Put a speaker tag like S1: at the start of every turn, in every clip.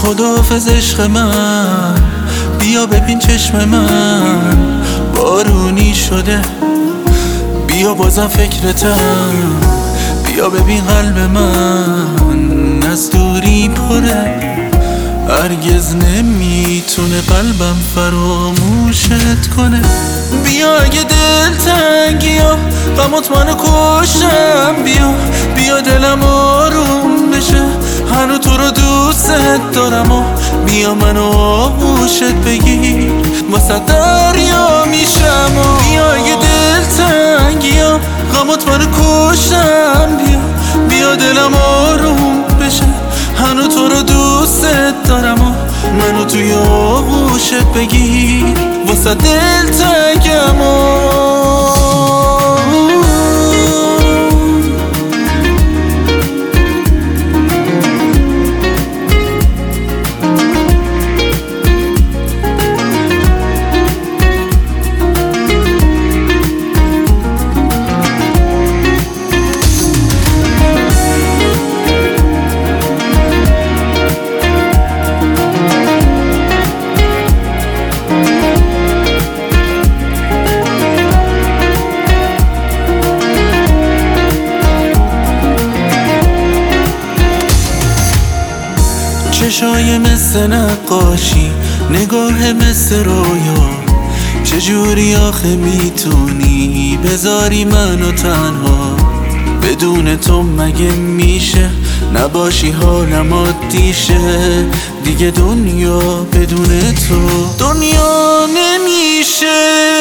S1: خداحافظ عشق من، بیا ببین چشم من بارونی شده، بیا بازم فکرتم، بیا ببین قلب من از دوری پره، هرگز نمیتونه قلبم فراموشت کنه. بیا اگه دل تنگی ها غمات منو کشتم، بیا دلم آروم بشه، هنو تو رو دوست دارم و بیا منو آغوشت بگیر واسه دریا میشم و بیا اگه دل تنگی ها غمات منو کشتم، بیا دلم آروم بشه، هنو تو رو دوست دارم و منو توی آغوشت بگیر واسه دل تنگم و چشای مثل نقاشی، نگاه مثل رویا، چجوری آخه میتونی بذاری منو تنها؟ بدون تو مگه میشه نباشی حالم عادیشه؟ دیگه دنیا بدون تو دنیا نمیشه.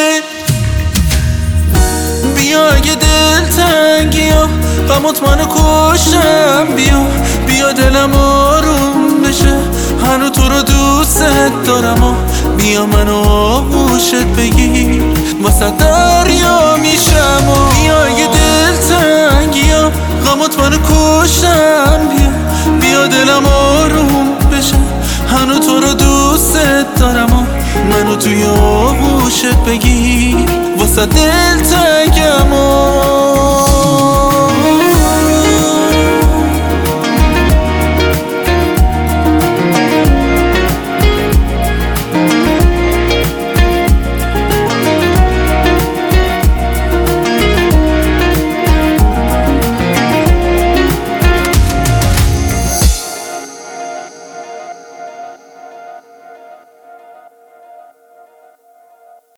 S1: بیا اگه دل تنگی ها غمات منو کشتم، بیا دلم آروم بشه، هنو تو رو دوست دارم و بیا منو آغوشت بگیر واسه دریا میشم و بیا اگه دل تنگی ها غمات منو کشتم، بیا دلم آروم بشه، هنو تو رو دوست دارم و منو توی آغوشت بگیر واسه دل تنگم